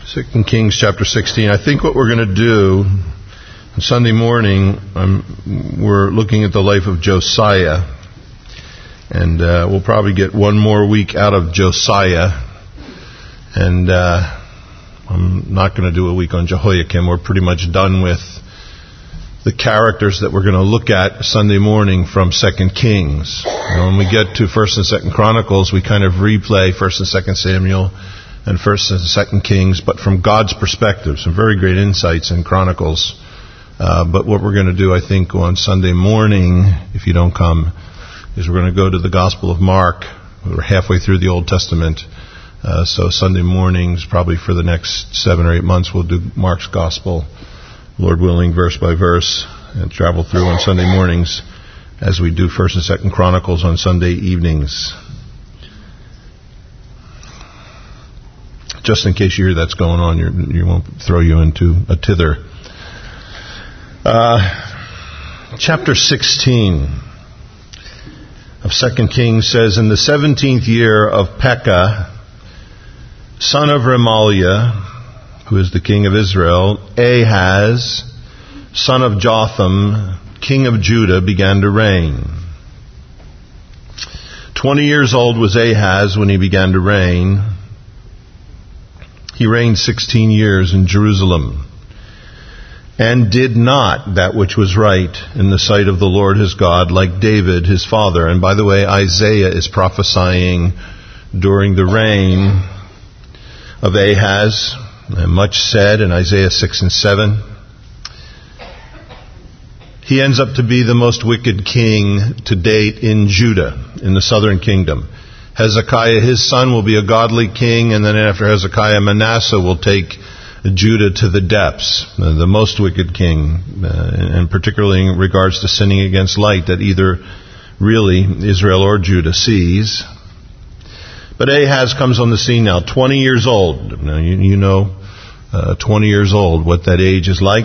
2 Kings chapter 16. I think what we're going to do on Sunday morning, we're looking at the life of Josiah. And we'll probably get one more week out of Josiah. And I'm not going to do a week on Jehoiakim. We're pretty much done with the characters that we're going to look at Sunday morning from 2 Kings. When we get to 1st and 2nd Chronicles, we kind of replay 1st and 2nd Samuel and 1st and 2nd Kings, but from God's perspective. Some very great insights in Chronicles. But what we're going to do, I think, on Sunday morning, if you don't come, is we're going to go to the Gospel of Mark. We're halfway through the Old Testament. So Sunday mornings, probably for the next 7 or 8 months, we'll do Mark's Gospel, Lord willing, verse by verse, and travel through on Sunday mornings as we do 1st and 2nd Chronicles on Sunday evenings. Just in case you hear that's going on, you won't throw you into a tither. Chapter 16 of 2 Kings says, in the 17th year of Pekah, son of Remaliah, who is the king of Israel, Ahaz, son of Jotham, king of Judah, began to reign. 20 years old was Ahaz when he began to reign. He reigned 16 years in Jerusalem, and did not that which was right in the sight of the Lord his God, like David his father. And by the way, Isaiah is prophesying during the reign of Ahaz, and much said in Isaiah 6 and 7. He ends up to be the most wicked king to date in Judah, in the southern kingdom. Hezekiah, his son, will be a godly king, and then after Hezekiah, Manasseh will take Judah to the depths, the most wicked king, and particularly in regards to sinning against light that either really Israel or Judah sees. But Ahaz comes on the scene now, 20 years old. Now, you know 20 years old, what that age is like.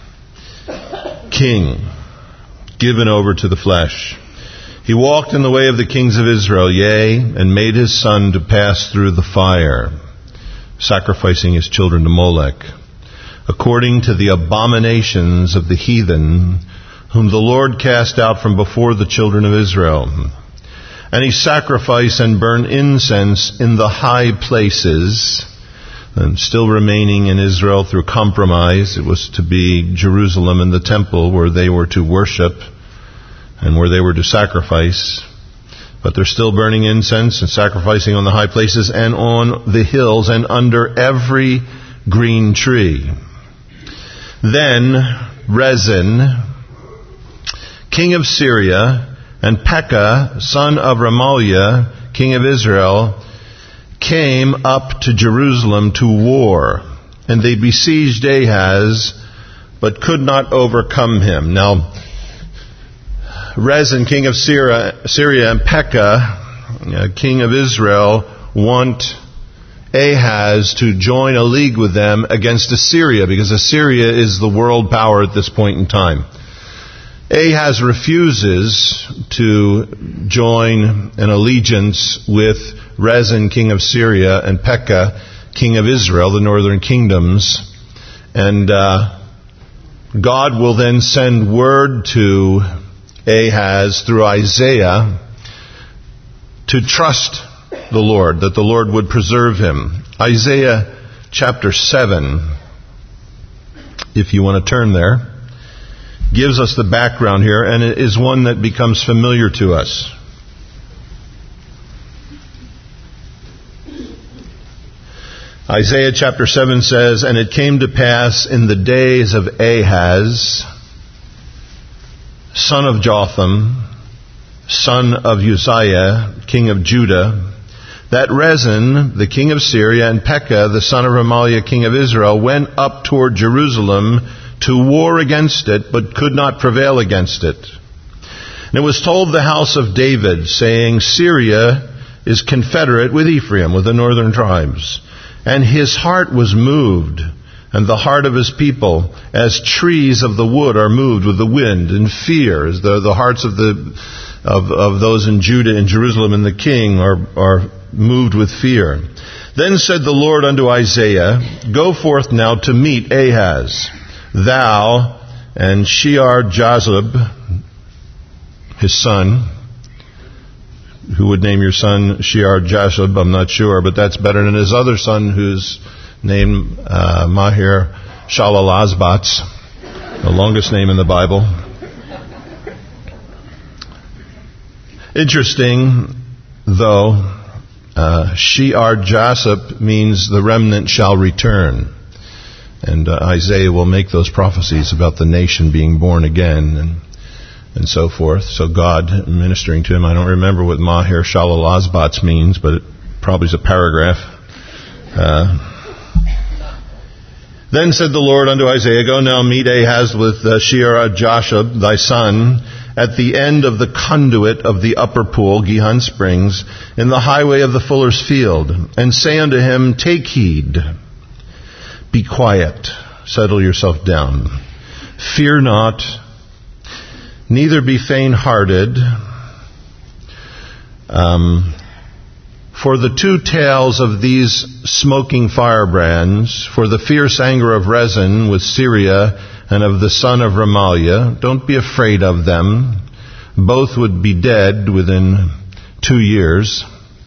King, given over to the flesh. He walked in the way of the kings of Israel, yea, and made his son to pass through the fire, sacrificing his children to Molech, according to the abominations of the heathen, whom the Lord cast out from before the children of Israel. And he sacrificed and burned incense in the high places, and still remaining in Israel through compromise. It was to be Jerusalem and the temple where they were to worship and where they were to sacrifice. But they're still burning incense and sacrificing on the high places and on the hills and under every green tree. Then Rezin, king of Syria, and Pekah, son of Remaliah, king of Israel, came up to Jerusalem to war. And they besieged Ahaz, but could not overcome him. Now, Rezin, king of Syria, and Pekah, king of Israel, want Ahaz to join a league with them against Assyria, because Assyria is the world power at this point in time. Ahaz refuses to join an allegiance with Rezin, king of Syria, and Pekah, king of Israel, the northern kingdoms. And God will then send word to Ahaz through Isaiah to trust the Lord, that the Lord would preserve him. Isaiah chapter 7, if you want to turn there, gives us the background here, and it is one that becomes familiar to us. Isaiah chapter 7 says, and it came to pass in the days of Ahaz, son of Jotham, son of Uzziah, king of Judah, that Rezin, the king of Syria, and Pekah, the son of Remaliah, king of Israel, went up toward Jerusalem to war against it, but could not prevail against it. And it was told the house of David, saying, Syria is confederate with Ephraim, with the northern tribes. And his heart was moved, and the heart of his people, as trees of the wood are moved with the wind and fear, as the hearts of those in Judah and Jerusalem and the king are moved with fear. Then said the Lord unto Isaiah, Go forth now to meet Ahaz, thou and Shear-Jashub, his son. Who would name your son Shear-Jashub? I'm not sure, but that's better than his other son, who's named Maher-Shalal-Hash-Baz, the longest name in the Bible. Interesting, though, Shear-Jashub means the remnant shall return. And Isaiah will make those prophecies about the nation being born again and so forth. So God ministering to him. I don't remember what Maher-Shalal-Hash-Baz means, but it probably is a paragraph. Then said the Lord unto Isaiah, Go now meet Ahaz with Shear-Jashub, thy son, at the end of the conduit of the upper pool, Gihon Springs, in the highway of the fuller's field, and say unto him, Take heed, be quiet, settle yourself down, fear not, neither be faint-hearted, for the two tails of these smoking firebrands, for the fierce anger of Rezin with Syria and of the son of Remaliah, don't be afraid of them. Both would be dead within 2 years.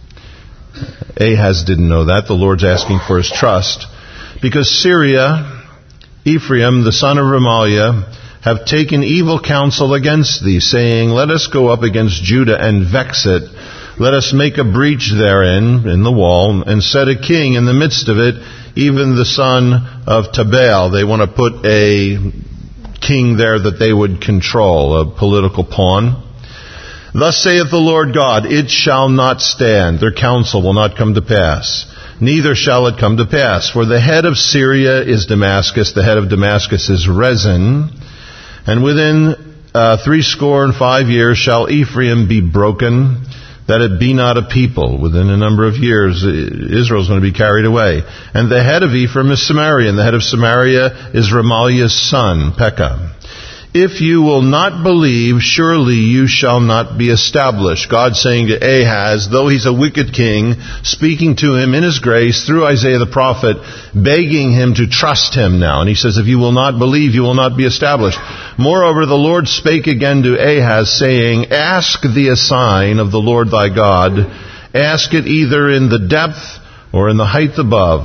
Ahaz didn't know that. The Lord's asking for his trust. Because Syria, Ephraim, the son of Remaliah, have taken evil counsel against thee, saying, Let us go up against Judah and vex it. Let us make a breach therein, in the wall, and set a king in the midst of it, even the son of Tabal. They want to put a king there that they would control, a political pawn. Thus saith the Lord God, It shall not stand, their counsel will not come to pass, neither shall it come to pass. For the head of Syria is Damascus, the head of Damascus is Rezin, and within 65 years shall Ephraim be broken, that it be not a people. Within a number of years, Israel is going to be carried away. And the head of Ephraim is Samaria, and the head of Samaria is Remaliah's son, Pekah. If you will not believe, surely you shall not be established. God saying to Ahaz, though he's a wicked king, speaking to him in his grace through Isaiah the prophet, begging him to trust him now. And he says, if you will not believe, you will not be established. Moreover, the Lord spake again to Ahaz, saying, Ask thee a sign of the Lord thy God. Ask it either in the depth or in the height above.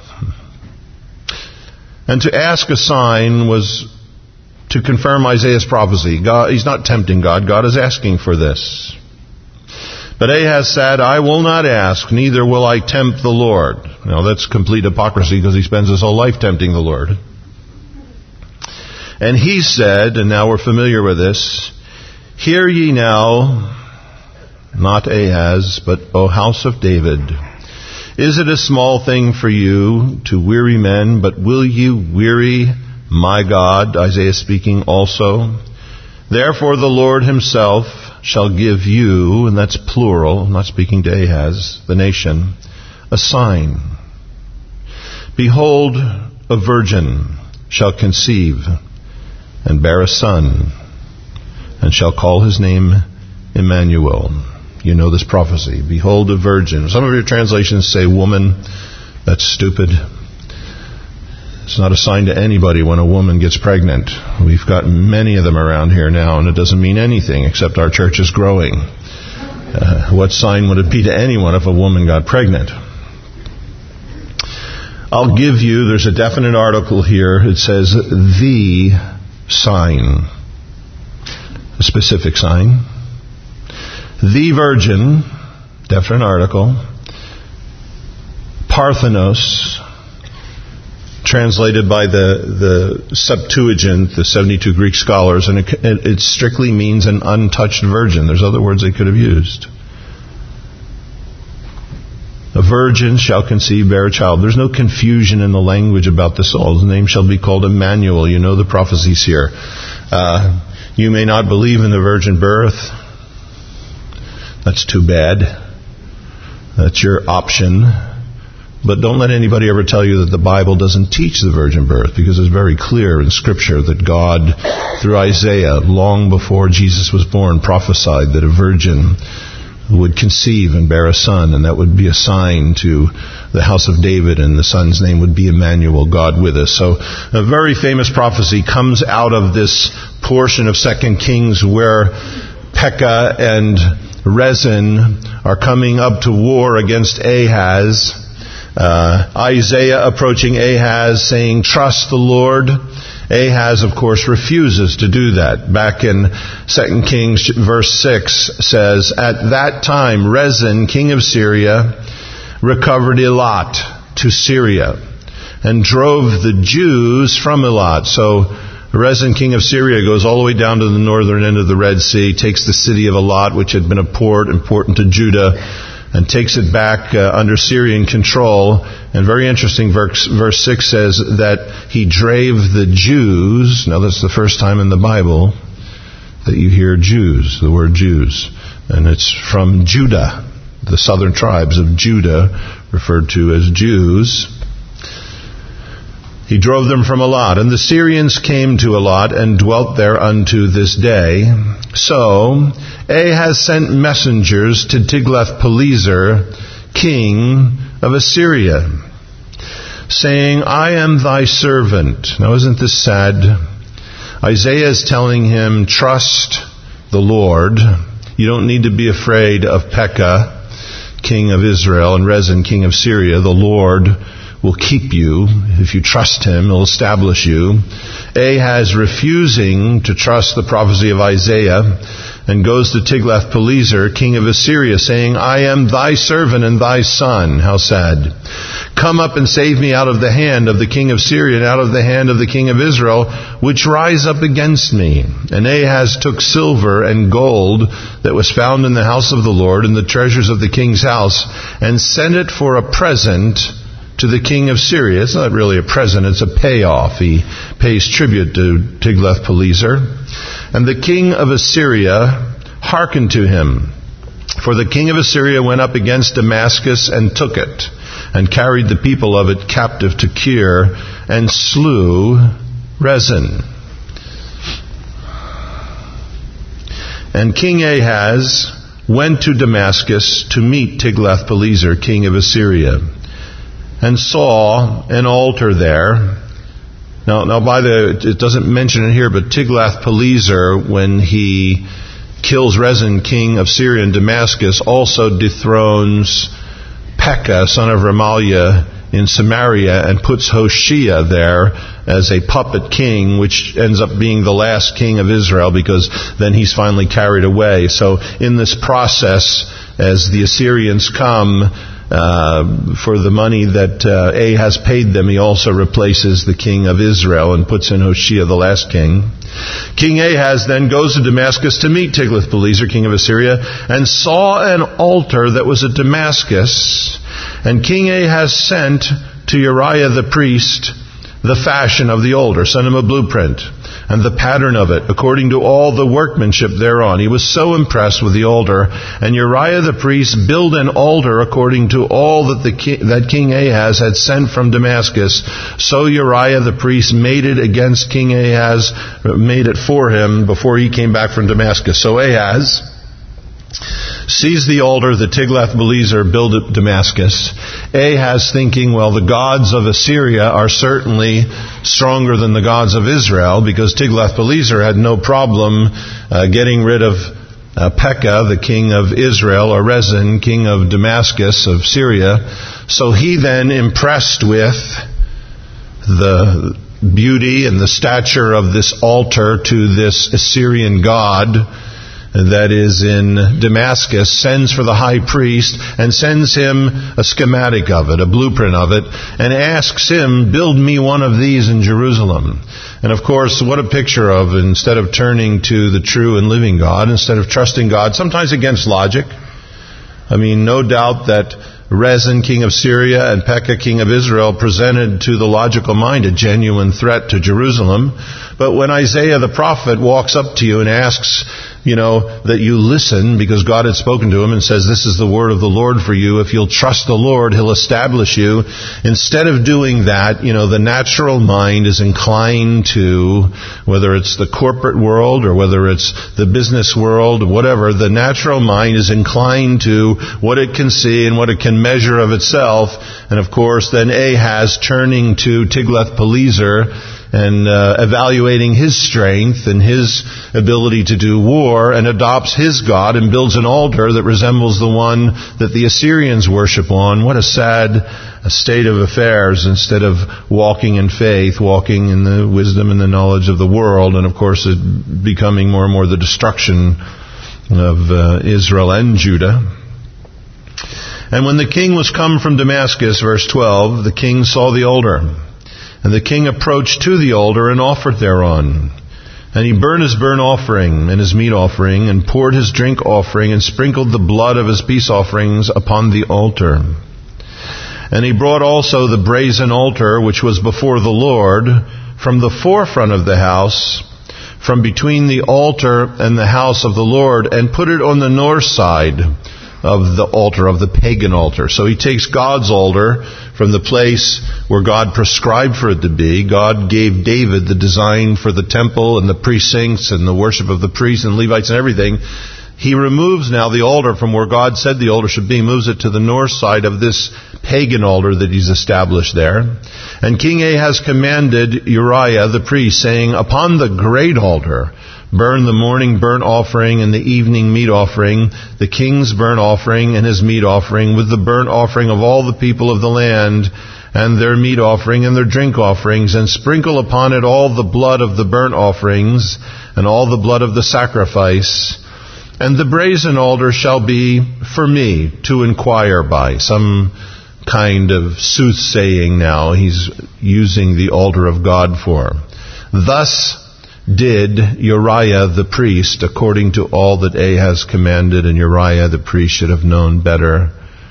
And to ask a sign was to confirm Isaiah's prophecy. God, he's not tempting God. God is asking for this. But Ahaz said, I will not ask, neither will I tempt the Lord. Now that's complete hypocrisy because he spends his whole life tempting the Lord. And he said, and now we're familiar with this, Hear ye now, not Ahaz, but O house of David. Is it a small thing for you to weary men, but will you weary my God? Isaiah speaking also. Therefore the Lord himself shall give you, and that's plural, I'm not speaking to Ahaz, the nation, a sign. Behold, a virgin shall conceive and bear a son, and shall call his name Emmanuel. You know this prophecy. Behold, a virgin. Some of your translations say woman. That's stupid. It's not a sign to anybody when a woman gets pregnant. We've got many of them around here now, and it doesn't mean anything except our church is growing. What sign would it be to anyone if a woman got pregnant? I'll give you, there's a definite article here. It says, the sign. A specific sign. The virgin, definite article. Parthenos, translated by the Septuagint, the 72 Greek scholars, and it strictly means an untouched virgin. There's other words they could have used. A virgin shall conceive, bear a child. There's no confusion in the language about this all. His name shall be called Emmanuel. You know the prophecies here. You may not believe in the virgin birth. That's too bad. That's your option. But don't let anybody ever tell you that the Bible doesn't teach the virgin birth, because it's very clear in Scripture that God, through Isaiah, long before Jesus was born, prophesied that a virgin would conceive and bear a son, and that would be a sign to the house of David, and the son's name would be Emmanuel, God with us. So a very famous prophecy comes out of this portion of 2 Kings where Pekah and Rezin are coming up to war against Ahaz. Isaiah approaching Ahaz saying, "Trust the Lord." Ahaz, of course, refuses to do that. Back in 2 Kings verse 6 says, "At that time Rezin, king of Syria, recovered Elat to Syria and drove the Jews from Elat." So Rezin, king of Syria, goes all the way down to the northern end of the Red Sea, takes the city of Elat, which had been a port important to Judah, and takes it back under Syrian control. And very interesting, verse 6 says that he drave the Jews. Now that's the first time in the Bible that you hear Jews, the word Jews. And it's from Judah, the southern tribes of Judah, referred to as Jews. He drove them from Elat, and the Syrians came to Elat and dwelt there unto this day. So Ahaz sent messengers to Tiglath-Pileser, king of Assyria, saying, "I am thy servant." Now isn't this sad? Isaiah is telling him, trust the Lord. You don't need to be afraid of Pekah, king of Israel, and Rezin, king of Syria. The Lord will keep you. If you trust him, he'll establish you. Ahaz refusing to trust the prophecy of Isaiah and goes to Tiglath-Pileser, king of Assyria, saying, "I am thy servant and thy son." How sad. "Come up and save me out of the hand of the king of Syria and out of the hand of the king of Israel, which rise up against me." And Ahaz took silver and gold that was found in the house of the Lord and the treasures of the king's house, and sent it for a present to the king of Syria. It's not really a present, it's a payoff. He pays tribute to Tiglath-Pileser. And the king of Assyria hearkened to him. For the king of Assyria went up against Damascus and took it, and carried the people of it captive to Kir, and slew Rezin. And King Ahaz went to Damascus to meet Tiglath-Pileser, king of Assyria, and saw an altar there. Now, it doesn't mention it here, but Tiglath-Pileser, when he kills Rezin, king of Syria in Damascus, also dethrones Pekah, son of Remaliah, in Samaria, and puts Hoshea there as a puppet king, which ends up being the last king of Israel, because then he's finally carried away. So in this process, as the Assyrians come, for the money that Ahaz paid them, he also replaces the king of Israel and puts in Hoshea, the last king. King Ahaz then goes to Damascus to meet Tiglath-Pileser, king of Assyria, and saw an altar that was at Damascus. And King Ahaz sent to Uriah the priest the fashion of the altar, sent him a blueprint and the pattern of it, according to all the workmanship thereon. He was so impressed with the altar. And Uriah the priest built an altar according to all that King Ahaz had sent from Damascus. So Uriah the priest made it against King Ahaz, made it for him before he came back from Damascus. So Ahaz sees the altar that Tiglath-Pileser built at Damascus. Ahaz thinking, well, the gods of Assyria are certainly stronger than the gods of Israel, because Tiglath-Pileser had no problem getting rid of Pekah, the king of Israel, or Rezin, king of Damascus, of Syria. So he then, impressed with the beauty and the stature of this altar to this Assyrian god that is in Damascus, sends for the high priest and sends him a schematic of it, a blueprint of it, and asks him, build me one of these in Jerusalem. And of course, what a picture of, instead of turning to the true and living God, instead of trusting God, sometimes against logic. I mean, no doubt that Rezin, king of Syria, and Pekah, king of Israel, presented to the logical mind a genuine threat to Jerusalem. But when Isaiah the prophet walks up to you and asks, that you listen because God had spoken to him and says, this is the word of the Lord for you. If you'll trust the Lord, he'll establish you. Instead of doing that, the natural mind is inclined to, whether it's the corporate world or whether it's the business world, whatever, the natural mind is inclined to what it can see and what it can measure of itself. And of course, then Ahaz turning to Tiglath-Pileser and evaluating his strength and his ability to do war, and adopts his god and builds an altar that resembles the one that the Assyrians worship on. What a sad state of affairs, instead of walking in faith, walking in the wisdom and the knowledge of the world, and of course it becoming more and more the destruction of Israel and Judah. And when the king was come from Damascus, verse 12, the king saw the altar. And the king approached to the altar and offered thereon. And he burned his burnt offering and his meat offering, and poured his drink offering, and sprinkled the blood of his peace offerings upon the altar. And he brought also the brazen altar which was before the Lord from the forefront of the house, from between the altar and the house of the Lord, and put it on the north side of the altar, of the pagan altar. So he takes God's altar from the place where God prescribed for it to be. God gave David the design for the temple and the precincts and the worship of the priests and Levites and everything. He removes now the altar from where God said the altar should be, moves it to the north side of this pagan altar that he's established there. And King Ahaz commanded Uriah the priest, saying, upon the great altar burn the morning burnt offering and the evening meat offering, the king's burnt offering and his meat offering, with the burnt offering of all the people of the land, and their meat offering and their drink offerings, and sprinkle upon it all the blood of the burnt offerings and all the blood of the sacrifice. And the brazen altar shall be for me to inquire by. Some kind of soothsaying now he's using the altar of God for. Thus did Uriah the priest, according to all that Ahaz commanded, and Uriah the priest should have known better,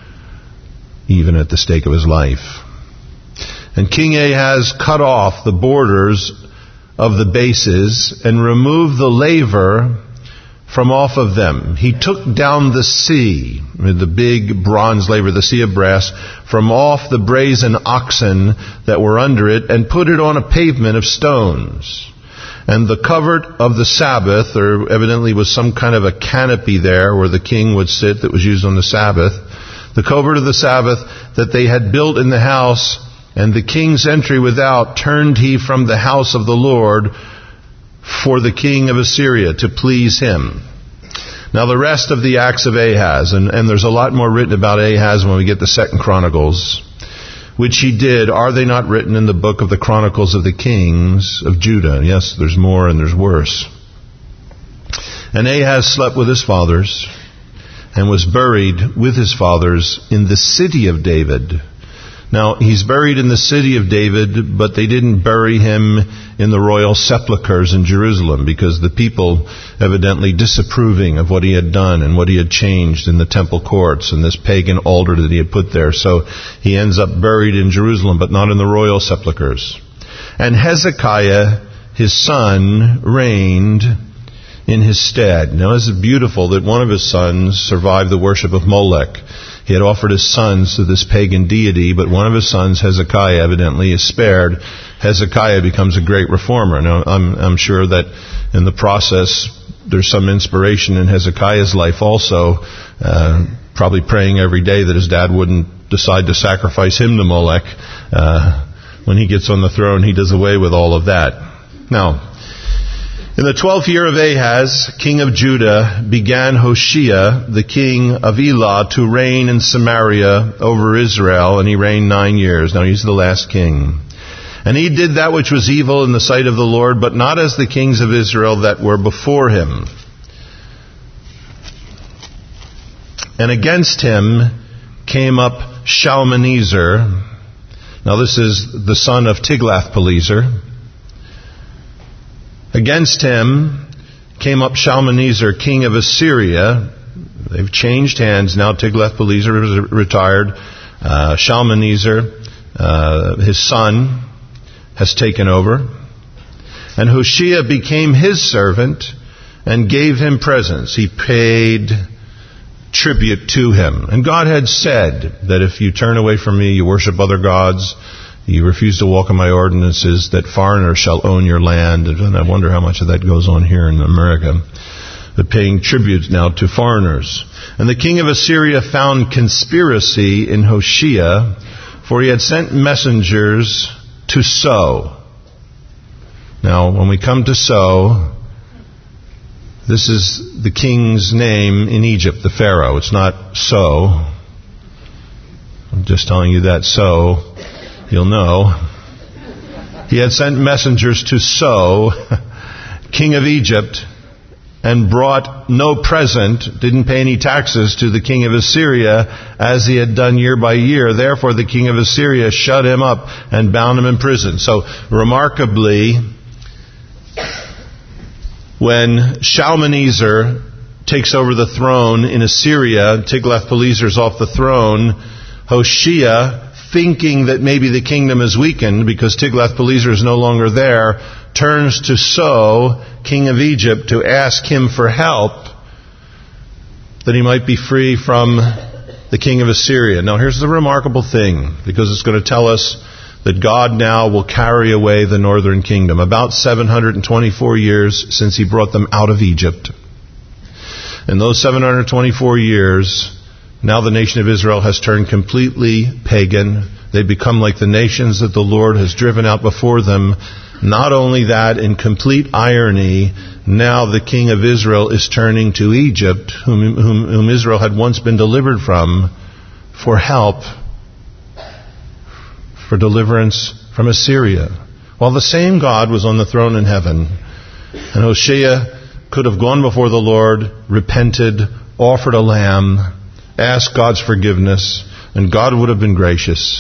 even at the stake of his life. And King Ahaz cut off the borders of the bases and removed the laver from off of them. He took down the sea, the big bronze laver, the sea of brass, from off the brazen oxen that were under it, and put it on a pavement of stones. And the covert of the Sabbath, there evidently was some kind of a canopy there where the king would sit that was used on the Sabbath. The covert of the Sabbath that they had built in the house, and the king's entry without, turned he from the house of the Lord for the king of Assyria, to please him. Now the rest of the acts of Ahaz, and there's a lot more written about Ahaz when we get to 2 Chronicles, which he did, are they not written in the book of the Chronicles of the Kings of Judah? Yes, there's more and there's worse. And Ahaz slept with his fathers, and was buried with his fathers in the city of David. Now, he's buried in the city of David, but they didn't bury him in the royal sepulchres in Jerusalem, because the people evidently disapproving of what he had done and what he had changed in the temple courts and this pagan altar that he had put there. So he ends up buried in Jerusalem, but not in the royal sepulchres. And Hezekiah, his son, reigned in his stead. Now, this is beautiful that one of his sons survived the worship of Molech. He had offered his sons to this pagan deity, but one of his sons, Hezekiah, evidently is spared. Hezekiah becomes a great reformer. Now, I'm sure that in the process, there's some inspiration in Hezekiah's life also, probably praying every day that his dad wouldn't decide to sacrifice him to Molech. When he gets on the throne, he does away with all of that. Now, in the 12th year of Ahaz, king of Judah, began Hoshea, the king of Elah, to reign in Samaria over Israel, and he reigned 9 years. Now he's the last king. And he did that which was evil in the sight of the Lord, but not as the kings of Israel that were before him. And against him came up Shalmaneser. Now this is the son of Tiglath-Pileser. Against him came up Shalmaneser, king of Assyria. They've changed hands now. Tiglath-Pileser is retired. Shalmaneser, his son, has taken over. And Hoshea became his servant and gave him presents. He paid tribute to him. And God had said that if you turn away from me, you worship other gods, you refuse to walk in my ordinances, that foreigners shall own your land. And I wonder how much of that goes on here in America. But paying tribute now to foreigners. And the king of Assyria found conspiracy in Hoshea, for he had sent messengers to So. Now, when we come to So, this is the king's name in Egypt, the Pharaoh. It's not So. I'm just telling you that so you'll know. He had sent messengers to So, king of Egypt, and brought no present, didn't pay any taxes to the king of Assyria, as he had done year by year. Therefore the king of Assyria shut him up and bound him in prison. So, remarkably, when Shalmaneser takes over the throne in Assyria, Tiglath-Pileser's off the throne, Hoshea, thinking that maybe the kingdom is weakened because Tiglath-Pileser is no longer there, turns to So, king of Egypt, to ask him for help that he might be free from the king of Assyria. Now here's the remarkable thing, because it's going to tell us that God now will carry away the northern kingdom. About 724 years since he brought them out of Egypt. In those 724 years, now the nation of Israel has turned completely pagan. They've become like the nations that the Lord has driven out before them. Not only that, in complete irony, now the king of Israel is turning to Egypt, whom Israel had once been delivered from, for help, for deliverance from Assyria. While the same God was on the throne in heaven, and Hoshea could have gone before the Lord, repented, offered a lamb, asked God's forgiveness, and God would have been gracious.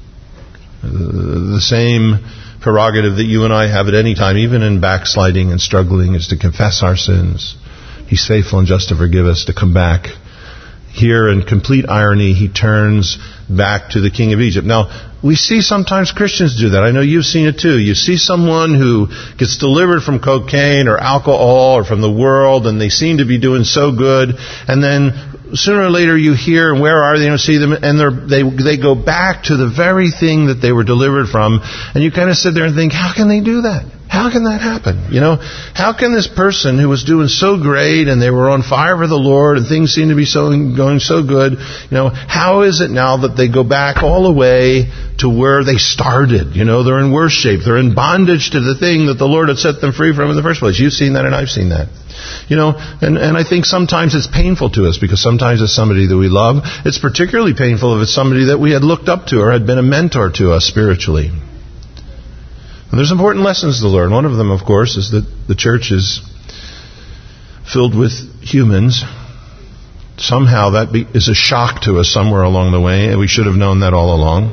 The same prerogative that you and I have at any time, even in backsliding and struggling, is to confess our sins. He's faithful and just to forgive us, to come back. Here, in complete irony, he turns back to the king of Egypt. Now, we see sometimes Christians do that. I know you've seen it too. You see someone who gets delivered from cocaine or alcohol or from the world, and they seem to be doing so good, and then sooner or later you hear, and where are they? You don't see them, and they go back to the very thing that they were delivered from, and you kind of sit there and think, how can they do that? How can that happen? You know, how can this person who was doing so great and they were on fire for the Lord and things seem to be going so good, you know, how is it now that they go back all the way to where they started? You know, they're in worse shape. They're in bondage to the thing that the Lord had set them free from in the first place. You've seen that and I've seen that. You know, and I think sometimes it's painful to us because sometimes it's somebody that we love. It's particularly painful if it's somebody that we had looked up to or had been a mentor to us spiritually. And there's important lessons to learn. One of them, of course, is that the church is filled with humans. Somehow that is a shock to us somewhere along the way, and we should have known that all along.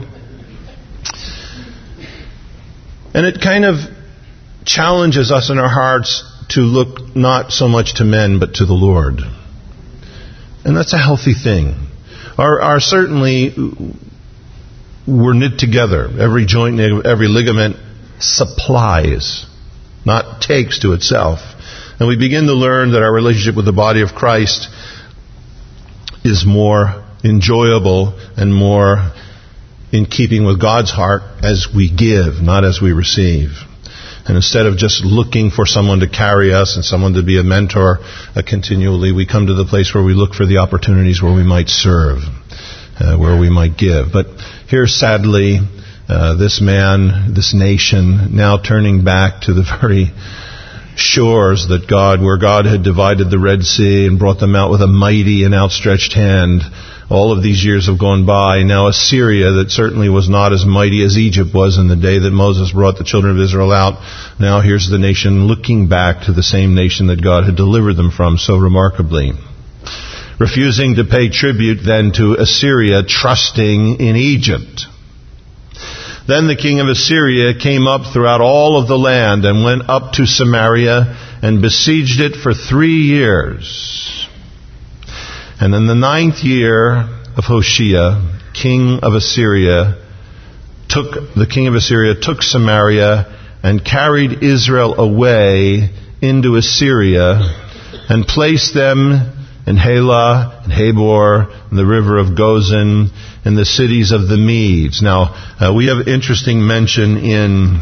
And it kind of challenges us in our hearts to look not so much to men, but to the Lord. And that's a healthy thing. Certainly, we're knit together. Every joint, every ligament supplies, not takes to itself. And we begin to learn that our relationship with the body of Christ is more enjoyable and more in keeping with God's heart as we give, not as we receive. And instead of just looking for someone to carry us and someone to be a mentor continually, we come to the place where we look for the opportunities where we might serve, where we might give. But here, sadly, this man, this nation, now turning back to the very shores where God had divided the Red Sea and brought them out with a mighty and outstretched hand. All of these years have gone by. Now Assyria, that certainly was not as mighty as Egypt was in the day that Moses brought the children of Israel out. Now here's the nation looking back to the same nation that God had delivered them from so remarkably. Refusing to pay tribute then to Assyria, trusting in Egypt. Then the king of Assyria came up throughout all of the land and went up to Samaria and besieged it for 3 years. And in the 9th year of Hoshea, king of Assyria, took Samaria and carried Israel away into Assyria and placed them in Halah, and Habor, and the river of Gozan, and the cities of the Medes. Now, we have interesting mention in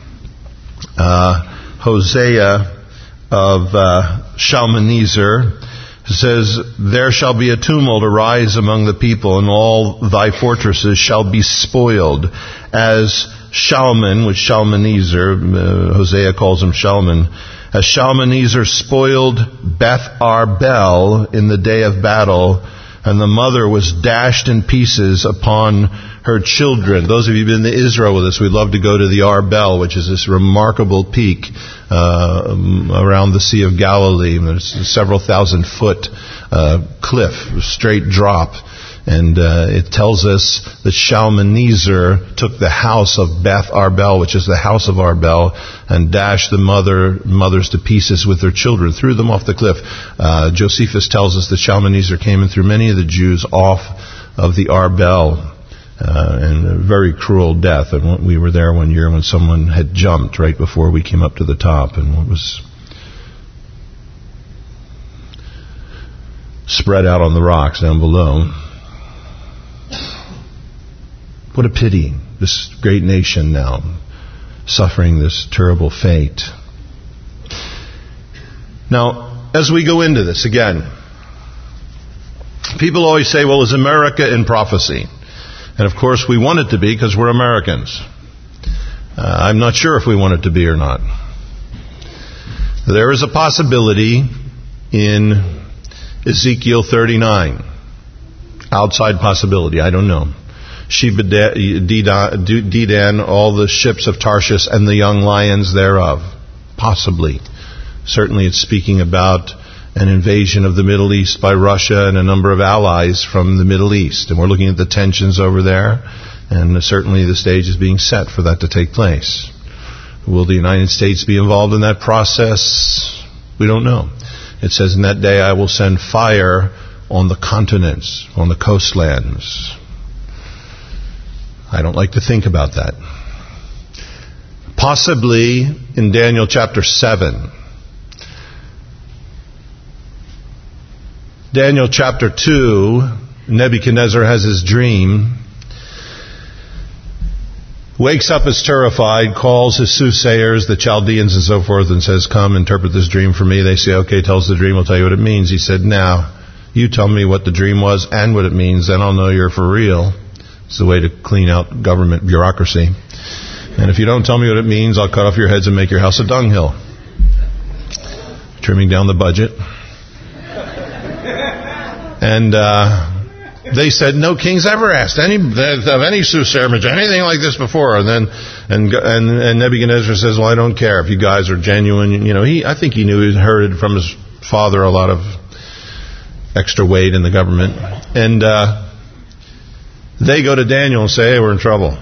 Hosea of Shalmaneser. It says, there shall be a tumult arise among the people, and all thy fortresses shall be spoiled. As Shalman, which Shalmaneser, Hosea calls him Shalman, as Shalmaneser spoiled Beth Arbel in the day of battle, and the mother was dashed in pieces upon her children. Those of you who've been to Israel with us, we'd love to go to the Arbel, which is this remarkable peak around the Sea of Galilee. There's a several thousand-foot cliff, straight drop. And it tells us that Shalmaneser took the house of Beth Arbel, which is the house of Arbel, and dashed the mothers to pieces with their children, threw them off the cliff. Josephus tells us that Shalmaneser came and threw many of the Jews off of the Arbel, and a very cruel death. And we were there one year when someone had jumped right before we came up to the top, and was spread out on the rocks down below. What a pity, this great nation now suffering this terrible fate. Now, as we go into this again, people always say, well, is America in prophecy? And of course we want it to be because we're Americans. I'm not sure if we want it to be or not. There is a possibility in Ezekiel 39. Outside possibility, I don't know. Sheba, Dedan, all the ships of Tarshish and the young lions thereof. Possibly. Certainly it's speaking about an invasion of the Middle East by Russia and a number of allies from the Middle East. And we're looking at the tensions over there, and certainly the stage is being set for that to take place. Will the United States be involved in that process? We don't know. It says, in that day I will send fire on the continents, on the coastlands. I don't like to think about that. Possibly in Daniel chapter 7. Daniel chapter 2, Nebuchadnezzar has his dream, wakes up as terrified, calls his soothsayers, the Chaldeans and so forth, and says, come, interpret this dream for me. They say, okay, tell us the dream, we'll tell you what it means. He said, now, you tell me what the dream was and what it means, then I'll know you're for real. It's the way to clean out government bureaucracy. And if you don't tell me what it means, I'll cut off your heads and make your house a dunghill. Trimming down the budget. And they said, no king's ever asked of any soothsayer anything like this before. And then Nebuchadnezzar says, well, I don't care if you guys are genuine. You know, I think he knew he'd heard from his father a lot of extra weight in the government. And they go to Daniel and say, hey, we're in trouble.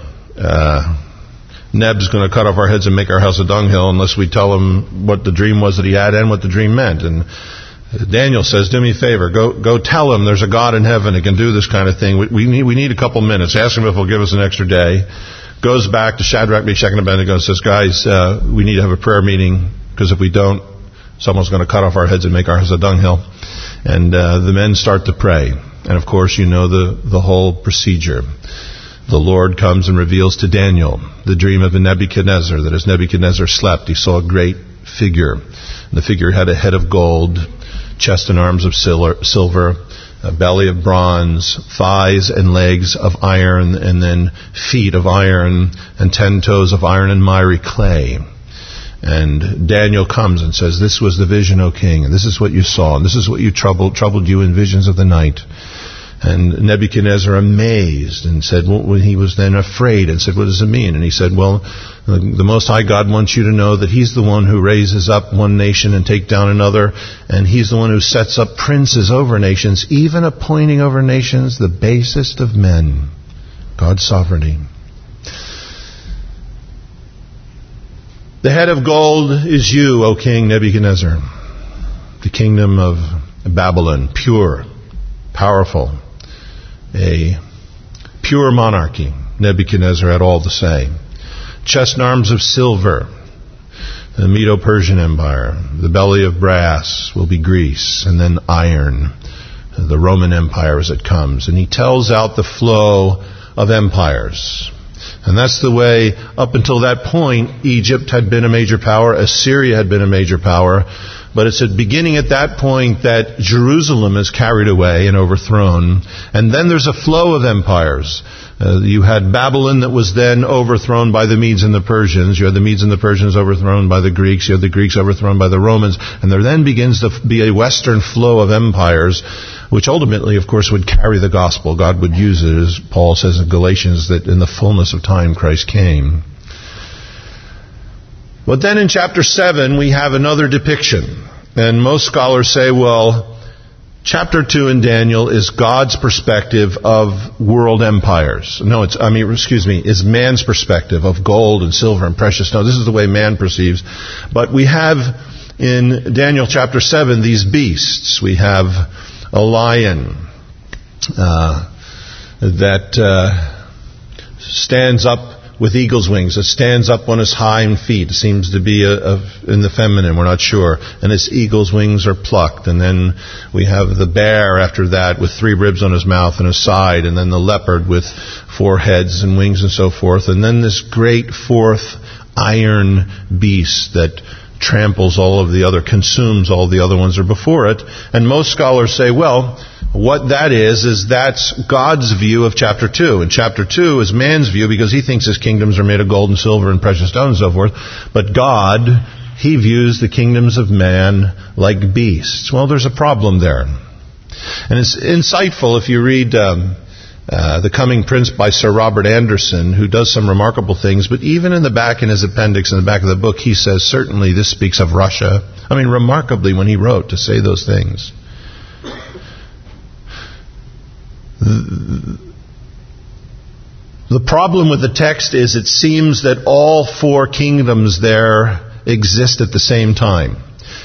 Neb's going to cut off our heads and make our house a dunghill unless we tell him what the dream was that he had and what the dream meant. And Daniel says, do me a favor, go tell him there's a God in heaven that can do this kind of thing. We need a couple minutes. Ask him if he'll give us an extra day. Goes back to Shadrach, Meshach, and Abednego and says, guys, we need to have a prayer meeting, because if we don't, someone's going to cut off our heads and make our house a dunghill. And the men start to pray. And of course, you know the whole procedure. The Lord comes and reveals to Daniel the dream of Nebuchadnezzar, that as Nebuchadnezzar slept, he saw a great figure. The figure had a head of gold, chest and arms of silver, a belly of bronze, thighs and legs of iron, and then feet of iron, and 10 toes of iron and miry clay. And Daniel comes and says, this was the vision, O king, and this is what you saw, and this is what you troubled you in visions of the night. And Nebuchadnezzar, amazed, and said, well, he was then afraid and said, what does it mean? And he said, well, the Most High God wants you to know that He's the one who raises up one nation and take down another, and He's the one who sets up princes over nations, even appointing over nations the basest of men. God's sovereignty. The head of gold is you, O King Nebuchadnezzar. The kingdom of Babylon, pure, powerful, a pure monarchy. Nebuchadnezzar had all to say. Chest and arms of silver. The Medo-Persian Empire. The belly of brass will be Greece, and then iron. The Roman Empire as it comes. And he tells out the flow of empires. And that's the way, up until that point, Egypt had been a major power, Assyria had been a major power, but it's beginning at that point that Jerusalem is carried away and overthrown, and then there's a flow of empires. You had Babylon that was then overthrown by the Medes and the Persians. You had the Medes and the Persians overthrown by the Greeks. You had the Greeks overthrown by the Romans. And there then begins to be a western flow of empires, which ultimately, of course, would carry the gospel. God would use it, as Paul says in Galatians, that in the fullness of time Christ came. But then in chapter 7 we have another depiction. And most scholars say, well, chapter 2 in Daniel is God's perspective of world empires. Is man's perspective of gold and silver and precious stone. This is the way man perceives. But we have in Daniel chapter 7 these beasts. We have a lion that stands up with eagle's wings. It stands up on its hind feet. It seems to be in the feminine. We're not sure. And its eagle's wings are plucked. And then we have the bear after that with 3 ribs on his mouth and his side. And then the leopard with 4 heads and wings and so forth. And then this great 4th iron beast that tramples consumes all the other ones that are before it. And most scholars say, well, what that is that's God's view of chapter 2. And chapter 2 is man's view because he thinks his kingdoms are made of gold and silver and precious stones and so forth. But God, he views the kingdoms of man like beasts. Well, there's a problem there. And it's insightful if you read The Coming Prince by Sir Robert Anderson, who does some remarkable things. But even in his appendix in the back of the book, he says, certainly this speaks of Russia. Remarkably when he wrote to say those things. The problem with the text is it seems that all 4 kingdoms there exist at the same time.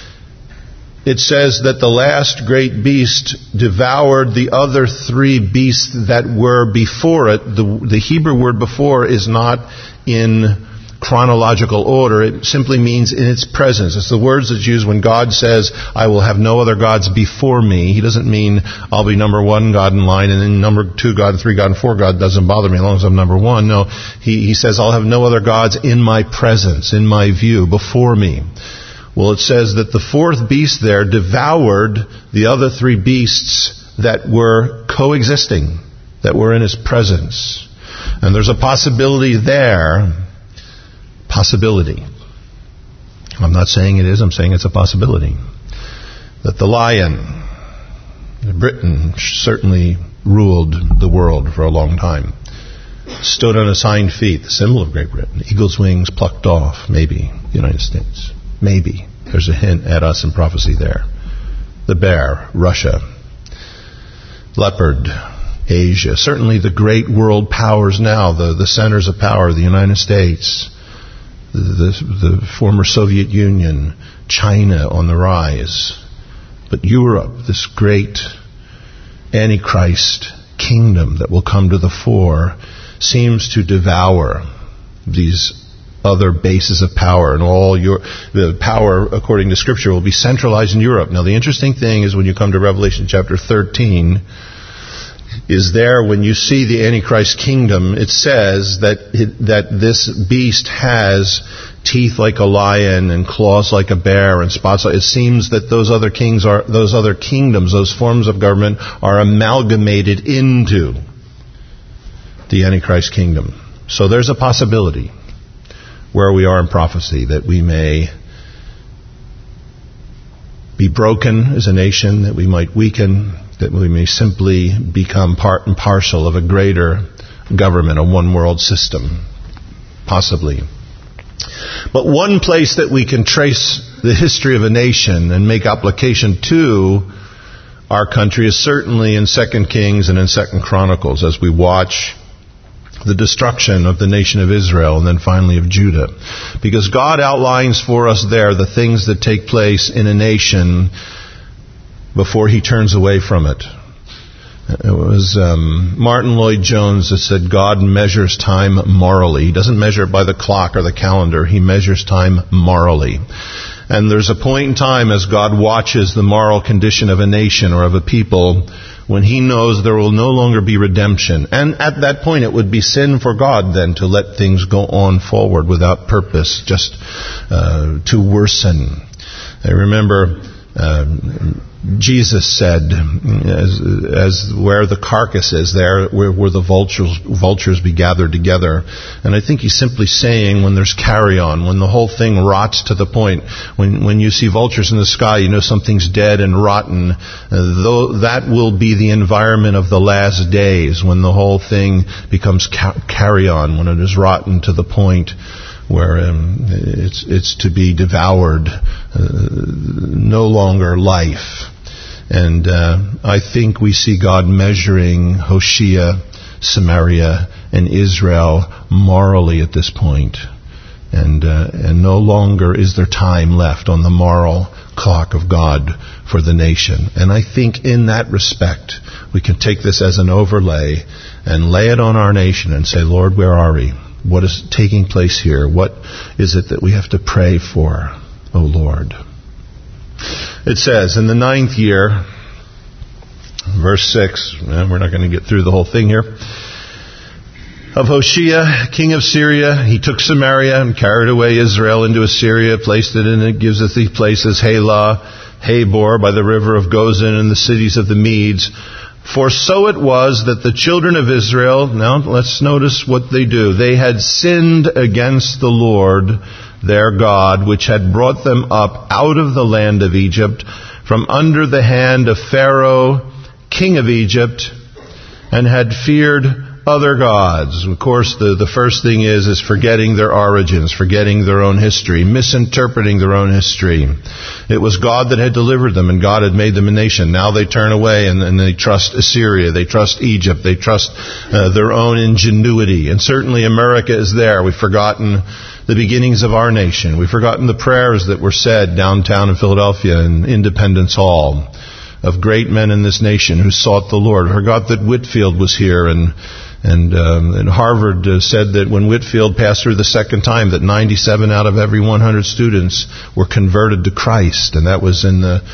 It says that the last great beast devoured the other 3 beasts that were before it. The Hebrew word before is not in chronological order. It simply means in its presence. It's the words that's used when God says, I will have no other gods before me. He doesn't mean I'll be number 1 God in line and then number 2 God, 3 God, and 4 God. Doesn't bother me as long as I'm number 1. No, he says I'll have no other gods in my presence, in my view, before me. Well, it says that the 4th beast there devoured the other 3 beasts that were coexisting, that were in his presence. And there's a possibility there. Possibility. I'm not saying it is, I'm saying it's a possibility. That the lion, Britain certainly ruled the world for a long time. Stood on his hind feet, the symbol of Great Britain. Eagle's wings plucked off, maybe, United States. Maybe. There's a hint at us in prophecy there. The bear, Russia. Leopard, Asia. Certainly the great world powers now, the centers of power, the United States, the former Soviet Union, China on the rise. But Europe, this great Antichrist kingdom that will come to the fore, seems to devour these other bases of power, and the power, according to Scripture, will be centralized in Europe. Now, the interesting thing is when you come to Revelation chapter 13, is there when you see the Antichrist kingdom, it says that this beast has teeth like a lion and claws like a bear and spots. It seems that those other kingdoms, those forms of government, are amalgamated into the Antichrist kingdom. So there's a possibility where we are in prophecy that we may be broken as a nation, that we might weaken, that we may simply become part and parcel of a greater government, a one-world system, possibly. But one place that we can trace the history of a nation and make application to our country is certainly in 2 Kings and in 2 Chronicles, as we watch the destruction of the nation of Israel and then finally of Judah. Because God outlines for us there the things that take place in a nation before He turns away from it. It was Martin Lloyd-Jones that said God measures time morally. He doesn't measure it by the clock or the calendar. He measures time morally. And there's a point in time as God watches the moral condition of a nation or of a people when He knows there will no longer be redemption. And at that point it would be sin for God then to let things go on forward without purpose, just to worsen. I remember Jesus said, as where the carcass is, there where the vultures be gathered together. And I think He's simply saying when there's carrion, when the whole thing rots to the point, when you see vultures in the sky, you know something's dead and rotten. Though that will be the environment of the last days, when the whole thing becomes carrion, when it is rotten to the point where it's to be devoured, no longer life. And I think we see God measuring Hoshea, Samaria, and Israel morally at this point. And no longer is there time left on the moral clock of God for the nation. And I think in that respect, we can take this as an overlay and lay it on our nation and say, Lord, where are we? What is taking place here? What is it that we have to pray for, O Lord? It says, in the 9th year, verse 6, we're not going to get through the whole thing here, of Hoshea, king of Syria, he took Samaria and carried away Israel into Assyria, placed it in, it gives us these places, Halah, Habor, by the river of Gozan, and the cities of the Medes. For so it was that the children of Israel, now let's notice what they do. They had sinned against the Lord their God, which had brought them up out of the land of Egypt, from under the hand of Pharaoh, king of Egypt, and had feared other gods. Of course, the first thing is forgetting their origins, forgetting their own history, misinterpreting their own history. It was God that had delivered them, and God had made them a nation. Now they turn away and they trust Assyria, they trust Egypt, they trust their own ingenuity. And certainly America is there. We've forgotten the beginnings of our nation. We've forgotten the prayers that were said downtown in Philadelphia in Independence Hall of great men in this nation who sought the Lord. Forgot that Whitefield was here, and Harvard said that when Whitefield passed through the second time, that 97 out of every 100 students were converted to Christ, and that was in the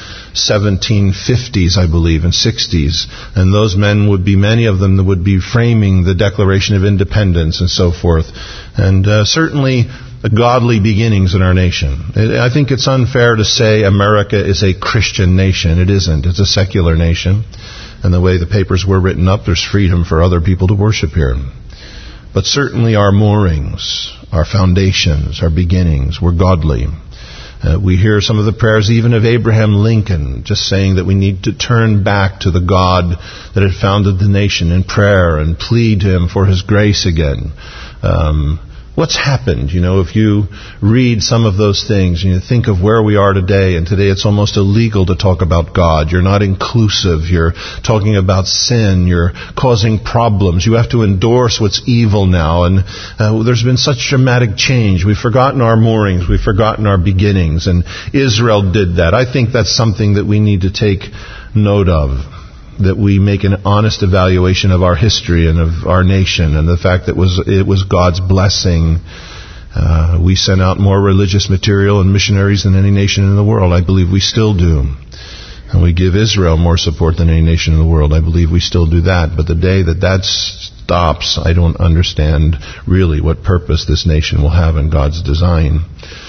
1750s, I believe, and 60s. And those men would be, many of them, that would be framing the Declaration of Independence and so forth. And certainly godly beginnings in our nation. I think it's unfair to say America is a Christian nation. It isn't. It's a secular nation. And the way the papers were written up, there's freedom for other people to worship here. But certainly our moorings, our foundations, our beginnings were godly. We hear some of the prayers even of Abraham Lincoln, just saying that we need to turn back to the God that had founded the nation in prayer and plead to Him for His grace again. What's happened? If you read some of those things and you think of where we are today, and today it's almost illegal to talk about God. You're not inclusive. You're talking about sin. You're causing problems. You have to endorse what's evil now. And there's been such dramatic change. We've forgotten our moorings. We've forgotten our beginnings. And Israel did that. I think that's something that we need to take note of. That we make an honest evaluation of our history and of our nation, and the fact that it was God's blessing. We sent out more religious material and missionaries than any nation in the world. I believe we still do. And we give Israel more support than any nation in the world. I believe we still do that. But the day that stops, I don't understand really what purpose this nation will have in God's design.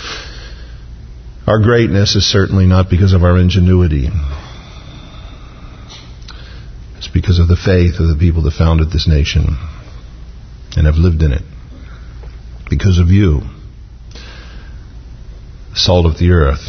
Our greatness is certainly not because of our ingenuity. It's because of the faith of the people that founded this nation and have lived in it. Because of you, salt of the earth.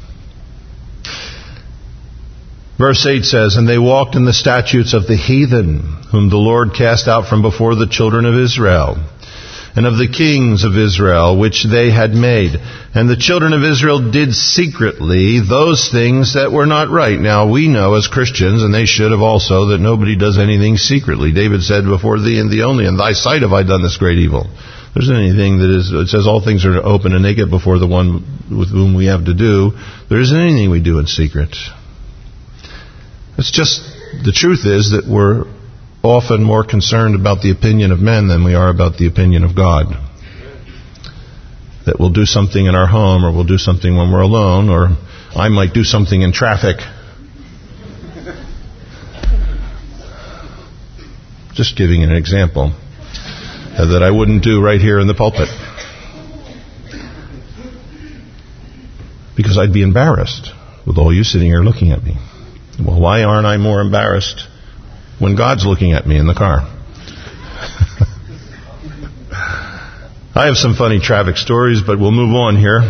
Verse 8 says, And they walked in the statutes of the heathen, whom the Lord cast out from before the children of Israel, and of the kings of Israel, which they had made. And the children of Israel did secretly those things that were not right. Now we know as Christians, and they should have also, that nobody does anything secretly. David said, Before thee and thee only, in thy sight have I done this great evil. There isn't anything it says all things are open and naked before the one with whom we have to do. There isn't anything we do in secret. It's just the truth is that we're often more concerned about the opinion of men than we are about the opinion of God. That we'll do something in our home, or we'll do something when we're alone, or I might do something in traffic. Just giving an example that I wouldn't do right here in the pulpit. Because I'd be embarrassed with all you sitting here looking at me. Well, why aren't I more embarrassed when God's looking at me in the car? I have some funny traffic stories, but we'll move on here.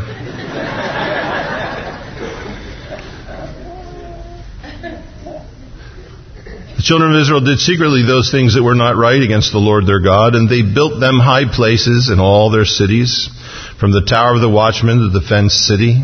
The children of Israel did secretly those things that were not right against the Lord their God, and they built them high places in all their cities, from the tower of the watchman to the fenced city.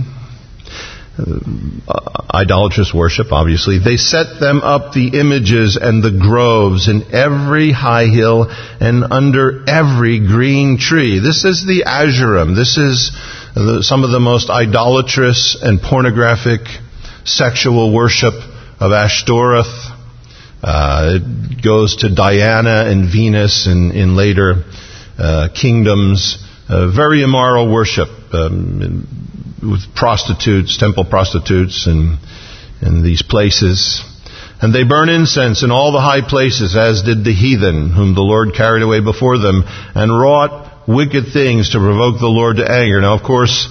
Idolatrous worship, obviously. They set them up the images and the groves in every high hill and under every green tree. This is the Asherim. This is some of the most idolatrous and pornographic sexual worship of Ashtoreth. It goes to Diana and Venus in later kingdoms. Very immoral worship with prostitutes, temple prostitutes in these places. And they burn incense in all the high places, as did the heathen, whom the Lord carried away before them, and wrought wicked things to provoke the Lord to anger. Now, of course,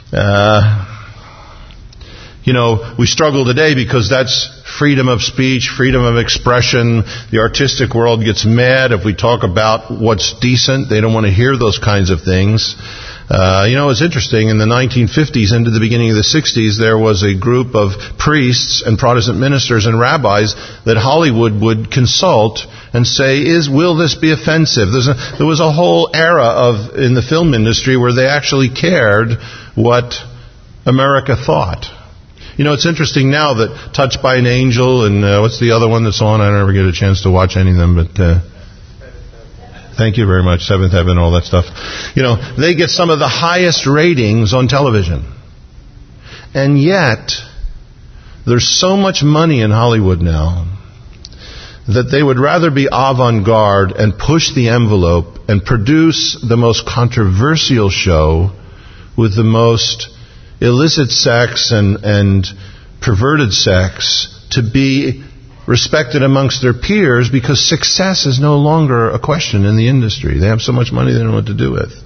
we struggle today because that's freedom of speech, freedom of expression. The artistic world gets mad if we talk about what's decent. They don't want to hear those kinds of things. It's interesting. In the 1950s into the beginning of the 60s, there was a group of priests and Protestant ministers and rabbis that Hollywood would consult and say, will this be offensive? There was a whole era in the film industry where they actually cared what America thought. It's interesting now that Touched by an Angel and what's the other one that's on? I never get a chance to watch any of them, but thank you very much. Seventh Heaven, all that stuff. They get some of the highest ratings on television. And yet, there's so much money in Hollywood now that they would rather be avant-garde and push the envelope and produce the most controversial show with the most illicit sex and perverted sex to be respected amongst their peers, because success is no longer a question in the industry. They have so much money they don't know what to do with.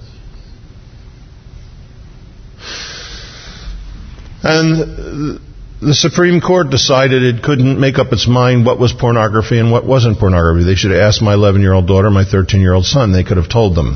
And the Supreme Court decided it couldn't make up its mind what was pornography and what wasn't pornography. They should have asked my 11-year-old daughter, my 13-year-old son. They could have told them.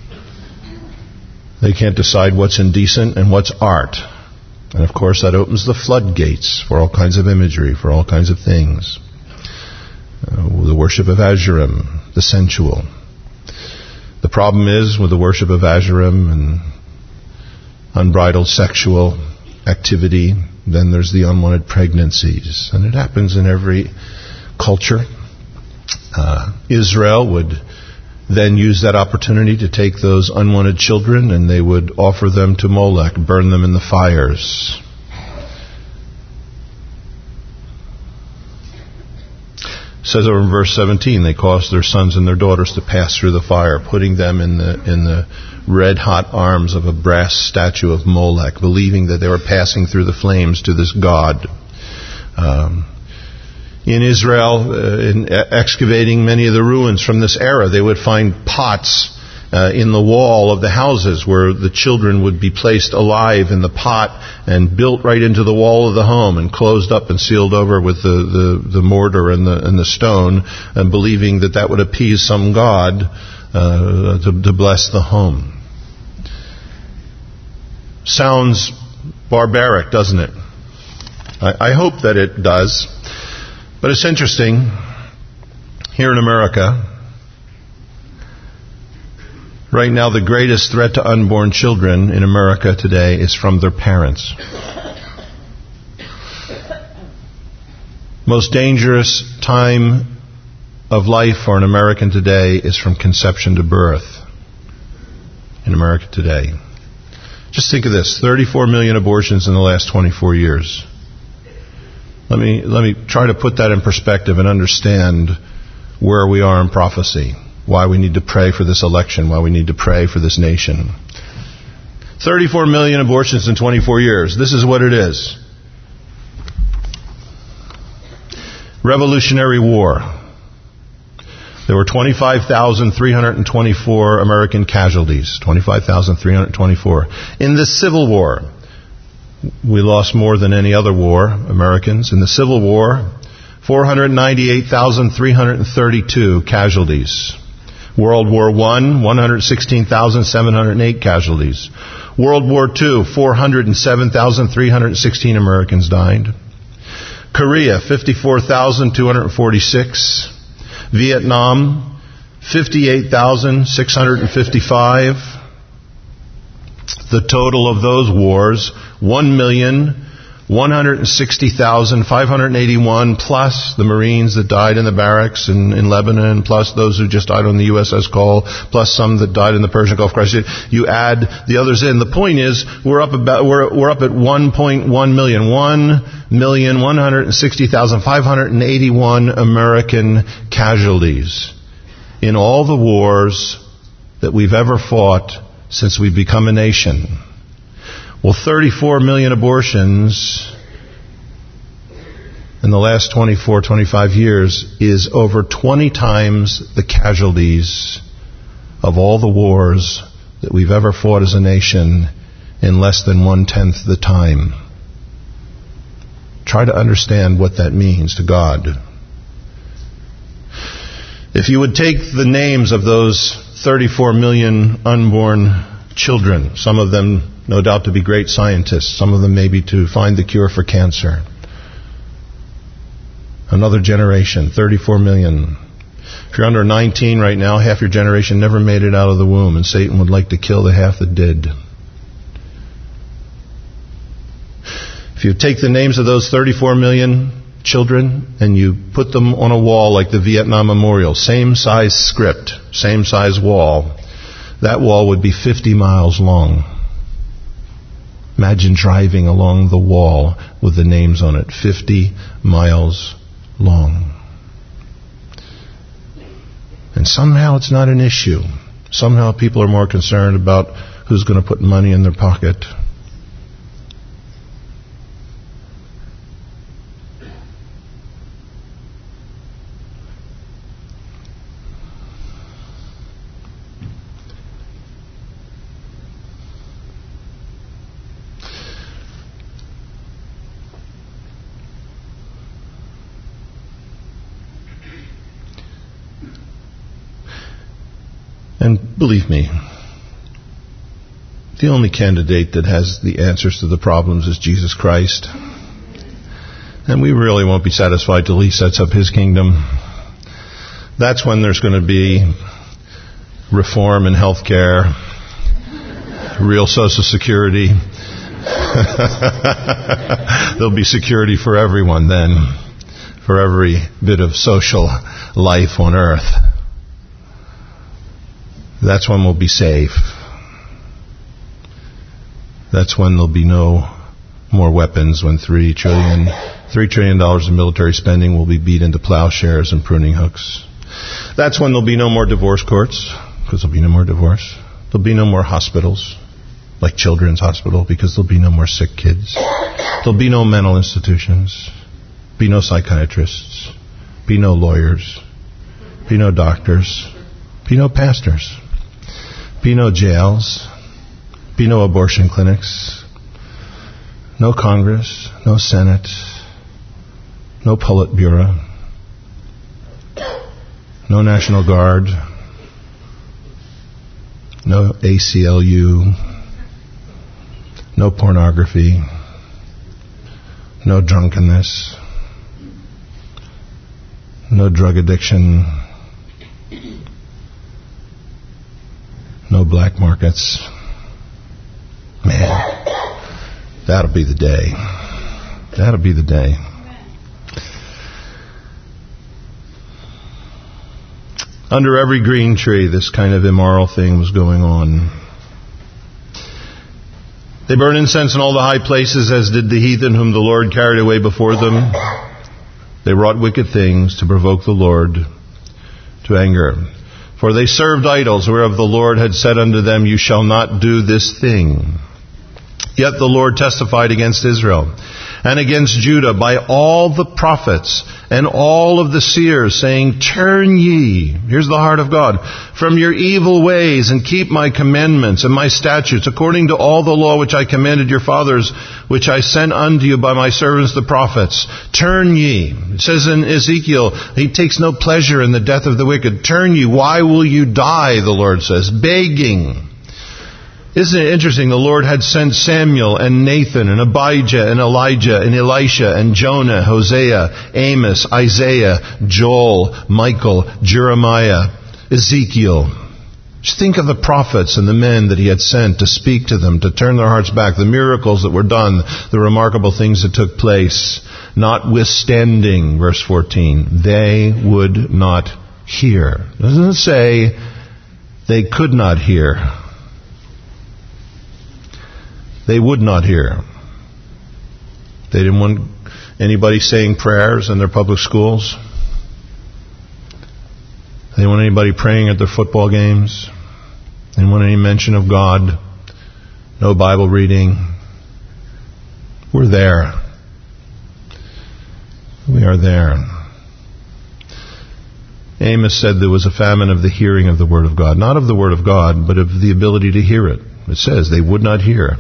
They can't decide what's indecent and what's art. And of course that opens the floodgates for all kinds of imagery, for all kinds of things. The worship of Asherim, the sensual. The problem is with the worship of Asherim and unbridled sexual activity, then there's the unwanted pregnancies. And it happens in every culture. Israel would then use that opportunity to take those unwanted children and they would offer them to Molech, burn them in the fires. It says over in verse 17, they caused their sons and their daughters to pass through the fire, putting them in the red-hot arms of a brass statue of Molech, believing that they were passing through the flames to this god. In Israel, in excavating many of the ruins from this era, they would find pots in the wall of the houses where the children would be placed alive in the pot and built right into the wall of the home and closed up and sealed over with the mortar and the stone, and believing that would appease some god to bless the home. Sounds barbaric, doesn't it? I hope that it does. But it's interesting, here in America, right now the greatest threat to unborn children in America today is from their parents. Most dangerous time of life for an American today is from conception to birth in America today. Just think of this, 34 million abortions in the last 24 years. Let me try to put that in perspective and understand where we are in prophecy, why we need to pray for this election, why we need to pray for this nation. 34 million abortions in 24 years. This is what it is. Revolutionary War. There were 25,324 American casualties. 25,324. In the Civil War, we lost more than any other war, Americans. In the Civil War, 498,332 casualties. World War I, 116,708 casualties. World War II, 407,316 Americans died. Korea, 54,246. Vietnam, 58,655. The total of those wars, 1,160,581, plus the Marines that died in the barracks in Lebanon, plus those who just died on the USS Cole, plus some that died in the Persian Gulf crisis. You add the others in. The point is, we're up at 1.1 million. 1,160,581 American casualties in all the wars that we've ever fought since we've become a nation. Well, 34 million abortions in the last 24, 25 years is over 20 times the casualties of all the wars that we've ever fought as a nation in less than 1/10 the time. Try to understand what that means to God. If you would take the names of those 34 million unborn children, some of them no doubt to be great scientists, some of them maybe to find the cure for cancer. Another generation, 34 million. If you're under 19 right now, half your generation never made it out of the womb, and Satan would like to kill the half that did. If you take the names of those 34 million children and you put them on a wall like the Vietnam Memorial, same size script, same size wall, that wall would be 50 miles long. Imagine driving along the wall with the names on it, 50 miles long. And somehow it's not an issue. Somehow people are more concerned about who's going to put money in their pocket. And believe me, the only candidate that has the answers to the problems is Jesus Christ. And we really won't be satisfied till He sets up His kingdom. That's when there's going to be reform in health care, real Social Security. There'll be security for everyone then, for every bit of social life on earth. That's when we'll be safe. That's when there'll be no more weapons, when $3 trillion in military spending will be beat into plowshares and pruning hooks. That's when there'll be no more divorce courts, because there'll be no more divorce. There'll be no more hospitals, like Children's Hospital, because there'll be no more sick kids. There'll be no mental institutions. Be no psychiatrists. Be no lawyers. Be no doctors. Be no pastors. Be no jails. Be no abortion clinics. No Congress. No Senate. No Politburo. No National Guard. No ACLU. No pornography. No drunkenness. No drug addiction. No black markets. Man, that'll be the day. That'll be the day. Under every green tree, this kind of immoral thing was going on. They burn incense in all the high places, as did the heathen whom the Lord carried away before them. They wrought wicked things to provoke the Lord to anger. For they served idols, whereof the Lord had said unto them, You shall not do this thing. Yet the Lord testified against Israel and against Judah by all the prophets and all of the seers, saying, Turn ye, here's the heart of God, from your evil ways, and keep my commandments and my statutes, according to all the law which I commanded your fathers, which I sent unto you by my servants the prophets. Turn ye. It says in Ezekiel, He takes no pleasure in the death of the wicked. Turn ye. Why will you die, the Lord says, begging. Isn't it interesting? The Lord had sent Samuel and Nathan and Abijah and Elijah and Elisha and Jonah, Hosea, Amos, Isaiah, Joel, Michael, Jeremiah, Ezekiel. Just think of the prophets and the men that He had sent to speak to them, to turn their hearts back, the miracles that were done, the remarkable things that took place. Notwithstanding, verse 14, they would not hear. Doesn't it say they could not hear? They would not hear. They didn't want anybody saying prayers in their public schools. They didn't want anybody praying at their football games. They didn't want any mention of God. No Bible reading. We're there. We are there. Amos said there was a famine of the hearing of the Word of God. Not of the Word of God, but of the ability to hear it. It says they would not hear.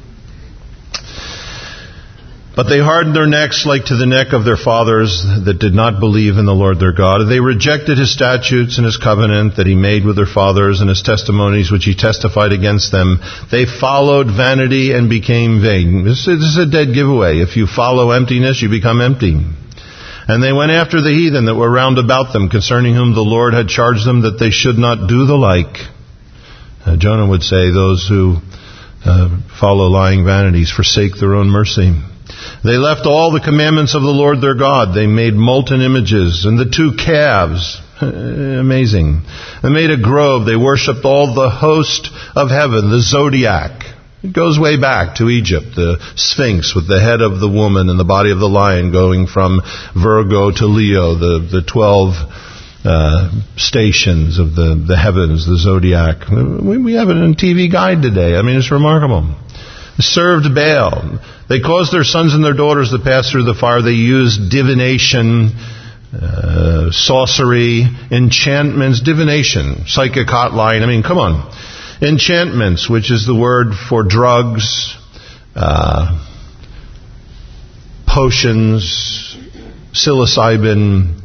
But they hardened their necks like to the neck of their fathers that did not believe in the Lord their God. They rejected His statutes and His covenant that He made with their fathers and His testimonies which He testified against them. They followed vanity and became vain. This is a dead giveaway. If you follow emptiness, you become empty. And they went after the heathen that were round about them, concerning whom the Lord had charged them that they should not do the like. Jonah would say, those who follow lying vanities forsake their own mercy. They left all the commandments of the Lord their God. They made molten images and the 2 calves. Amazing. They made a grove. They worshipped all the host of heaven, the zodiac. It goes way back to Egypt, the Sphinx with the head of the woman and the body of the lion, going from Virgo to Leo, the 12 stations of the heavens, the zodiac. We have it in TV Guide today. I mean, it's remarkable. Served Baal. They caused their sons and their daughters to pass through the fire. They used divination, sorcery, enchantments, divination, psychic hotline. I mean, come on. Enchantments, which is the word for drugs, potions, psilocybin,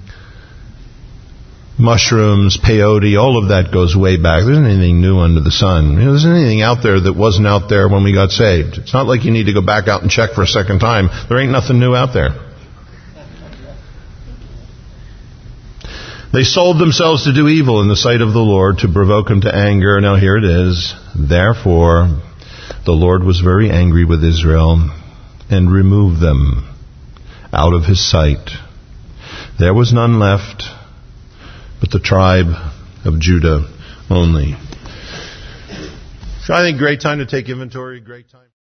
mushrooms, peyote, all of that goes way back. There isn't anything new under the sun. There isn't anything out there that wasn't out there when we got saved. It's not like you need to go back out and check for a second time. There ain't nothing new out there. They sold themselves to do evil in the sight of the Lord to provoke Him to anger. Now here it is. Therefore, the Lord was very angry with Israel and removed them out of His sight. There was none left but the tribe of Judah only. So I think great time to take inventory, great time.